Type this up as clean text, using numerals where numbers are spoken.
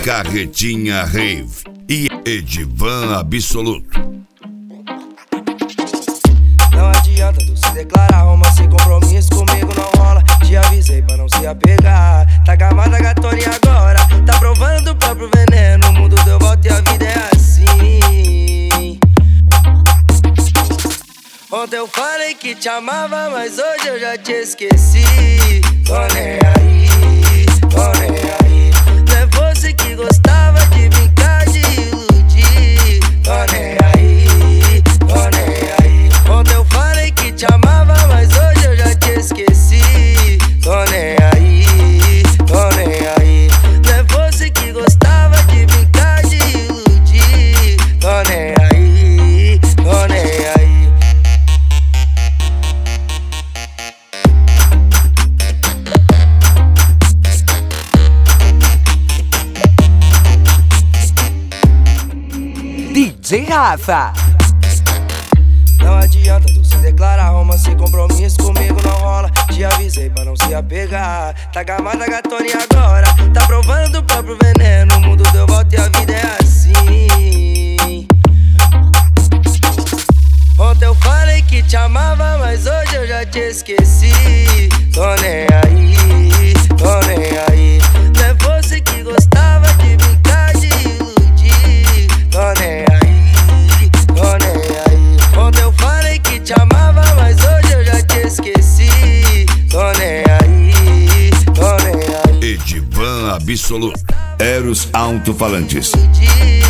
Carretinha Rave e Edivan Absoluto. Não adianta tu se declarar, romance sem compromisso comigo não rola. Te avisei pra não se apegar. Tá gamada gatoninha agora, tá provando o próprio veneno. O mundo deu volta e a vida é assim. Ontem eu falei que te amava, mas hoje eu já te esqueci. Tô nem aí, tô nem aí. Não é você que gostava de brincar, de iludir. Tô nem aí, tô nem aí. Ontem eu falei que te amava, mas hoje eu já te esqueci. Tô nem aí, tô nem aí. Não é você que gostava de brincar, de iludir. Tô nem aí, tô nem aí. DJ Rafa. Não adianta tu se declarar, romance sem compromisso comigo não rola. Te avisei pra não se apegar. Tá gamada gatoninha agora, tá provando o próprio veneno. O mundo deu volta e a vida é assim. Ontem eu falei que te amava, mas hoje eu já te esqueci. Tô nem aí, tô nem aí. Não é você que gostava de brincar, de iludir. Tô nem aí, tô nem aí. Ontem eu falei que te amava, mas hoje eu já te esqueci. Tô nem aí, tô nem aí. Edivan Absoluto. Eros Alto-Falantes.